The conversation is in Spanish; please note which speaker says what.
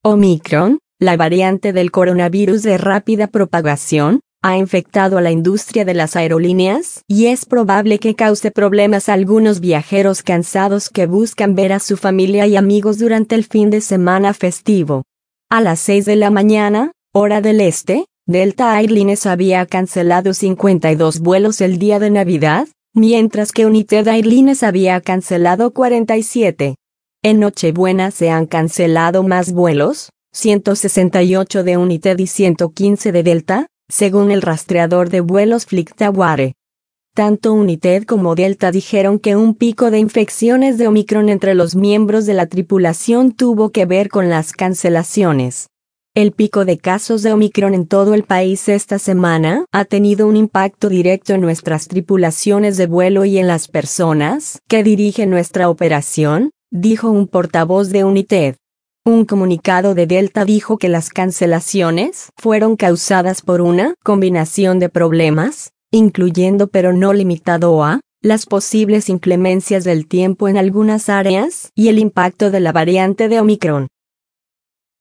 Speaker 1: Omicron, la variante del coronavirus de rápida propagación, ha infectado a la industria de las aerolíneas y es probable que cause problemas a algunos viajeros cansados que buscan ver a su familia y amigos durante el fin de semana festivo. A las 6 de la mañana, hora del este, Delta Airlines había cancelado 52 vuelos el día de Navidad, mientras que United Airlines había cancelado 47. En Nochebuena se han cancelado más vuelos, 168 de United y 115 de Delta, según el rastreador de vuelos FlightAware. Tanto United como Delta dijeron que un pico de infecciones de Omicron entre los miembros de la tripulación tuvo que ver con las cancelaciones. El pico de casos de Omicron en todo el país esta semana ha tenido un impacto directo en nuestras tripulaciones de vuelo y en las personas que dirigen nuestra operación, dijo un portavoz de United. Un comunicado de Delta dijo que las cancelaciones fueron causadas por una combinación de problemas, incluyendo pero no limitado a las posibles inclemencias del tiempo en algunas áreas y el impacto de la variante de Omicron.